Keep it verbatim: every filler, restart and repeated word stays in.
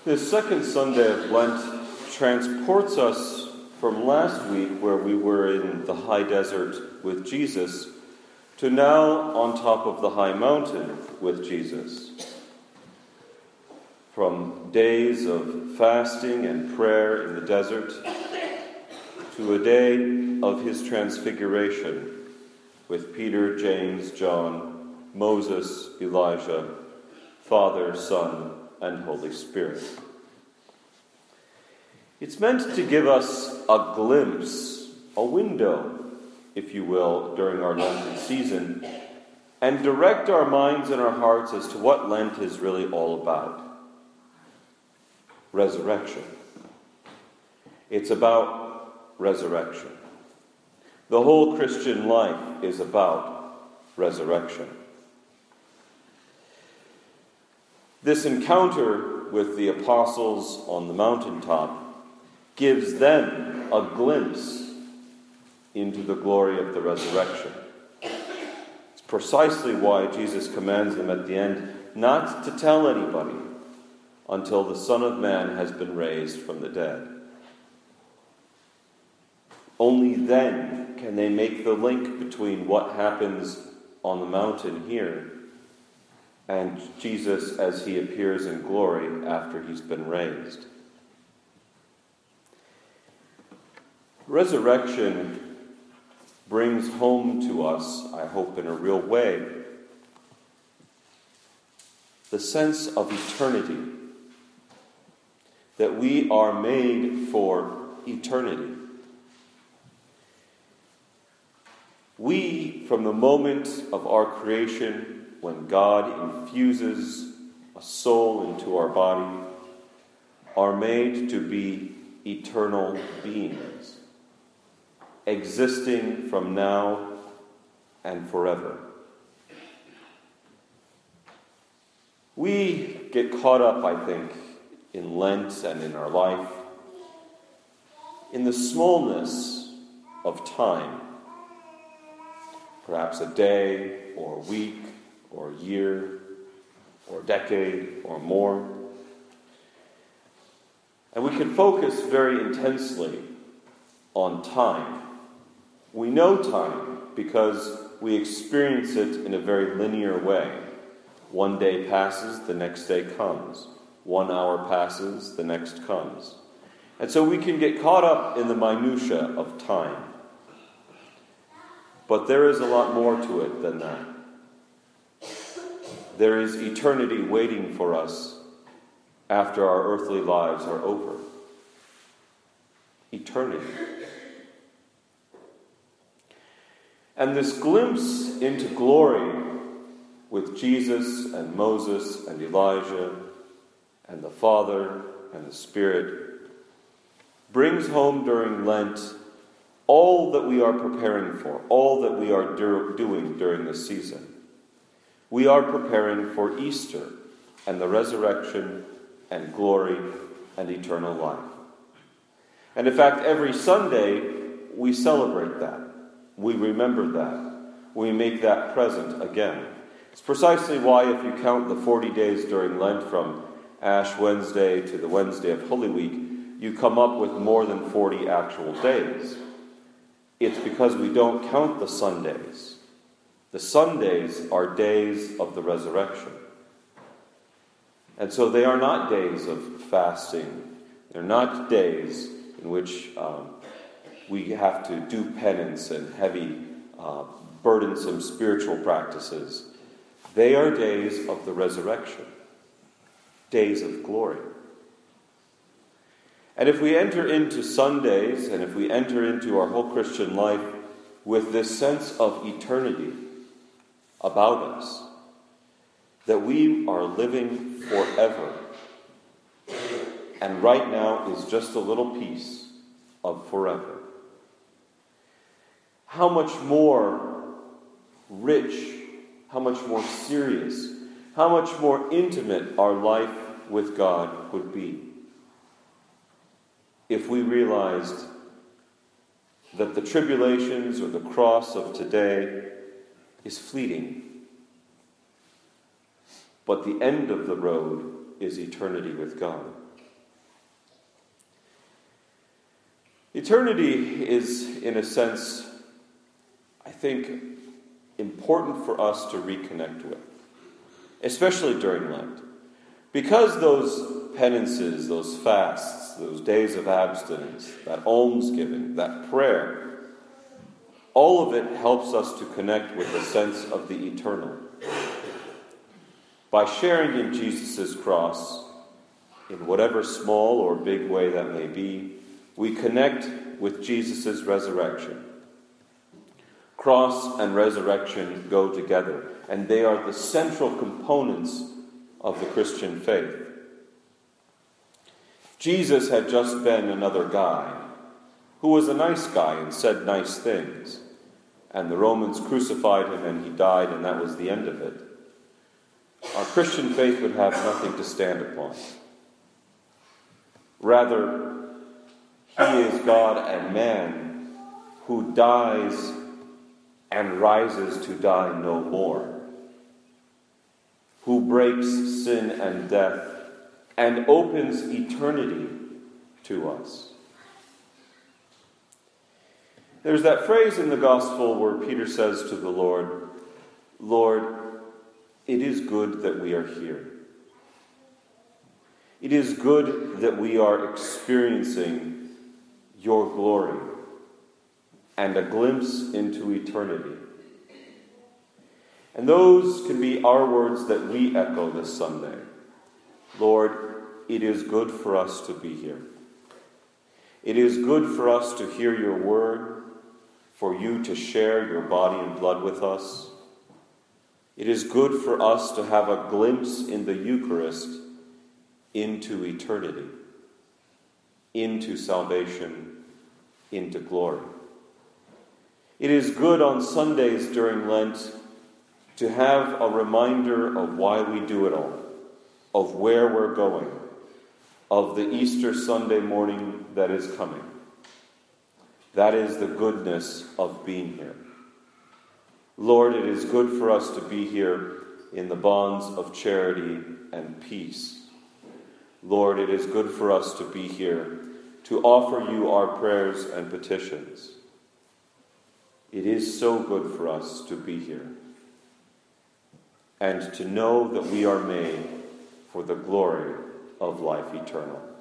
This second Sunday of Lent transports us from last week, where we were in the high desert with Jesus, to now on top of the high mountain with Jesus. From days of fasting and prayer in the desert to a day of his transfiguration with Peter, James, John, Moses, Elijah, Father, Son, and Holy Spirit. It's meant to give us a glimpse, a window, if you will, during our Lenten season, and direct our minds and our hearts as to what Lent is really all about. Resurrection. It's about resurrection. The whole Christian life is about resurrection. This encounter with the apostles on the mountaintop gives them a glimpse into the glory of the resurrection. It's precisely why Jesus commands them at the end not to tell anybody until the Son of Man has been raised from the dead. Only then can they make the link between what happens on the mountain here and Jesus as he appears in glory after he's been raised. Resurrection brings home to us, I hope in a real way, the sense of eternity, that we are made for eternity. We, from the moment of our creation, when God infuses a soul into our body, are made to be eternal beings, existing from now and forever. We get caught up, I think, in Lent and in our life, in the smallness of time. Perhaps a day, or a week, or a year, or a decade, or more. And we can focus very intensely on time. We know time because we experience it in a very linear way. One day passes, the next day comes. One hour passes, the next comes. And so we can get caught up in the minutiae of time. But there is a lot more to it than that. There is eternity waiting for us after our earthly lives are over. Eternity. And this glimpse into glory with Jesus and Moses and Elijah and the Father and the Spirit brings home during Lent all that we are preparing for, all that we are do- doing during this season. We are preparing for Easter and the resurrection and glory and eternal life. And in fact, every Sunday we celebrate that. We remember that. We make that present again. It's precisely why, if you count the forty days during Lent from Ash Wednesday to the Wednesday of Holy Week, you come up with more than forty actual days. It's because we don't count the Sundays. The Sundays are days of the resurrection. And so they are not days of fasting. They're not days in which um, we have to do penance and heavy, uh, burdensome spiritual practices. They are days of the resurrection, days of glory. And if we enter into Sundays, and if we enter into our whole Christian life with this sense of eternity about us, that we are living forever, and right now is just a little piece of forever, how much more rich, how much more serious, how much more intimate our life with God would be if we realized that the tribulations or the cross of today is fleeting, but the end of the road is eternity with God. Eternity is, in a sense, I think, important for us to reconnect with, especially during Lent. Because those penances, those fasts, those days of abstinence, that almsgiving, that prayer, all of it helps us to connect with a sense of the eternal. By sharing in Jesus' cross, in whatever small or big way that may be, we connect with Jesus' resurrection. Cross and resurrection go together, and they are the central components of the Christian faith. Jesus had just been another guy who was a nice guy and said nice things, and the Romans crucified him and he died, and that was the end of it. Our Christian faith would have nothing to stand upon. Rather, he is God and man who dies and rises to die no more, who breaks sin and death and opens eternity to us. There's that phrase in the Gospel where Peter says to the Lord, "Lord, it is good that we are here. It is good that we are experiencing your glory and a glimpse into eternity." And those can be our words that we echo this Sunday. Lord, it is good for us to be here. It is good for us to hear your word, for you to share your body and blood with us. It is good for us to have a glimpse in the Eucharist into eternity, into salvation, into glory. It is good on Sundays during Lent to have a reminder of why we do it all, of where we're going, of the Easter Sunday morning that is coming. That is the goodness of being here. Lord, it is good for us to be here in the bonds of charity and peace. Lord, it is good for us to be here to offer you our prayers and petitions. It is so good for us to be here and to know that we are made for the glory of life eternal.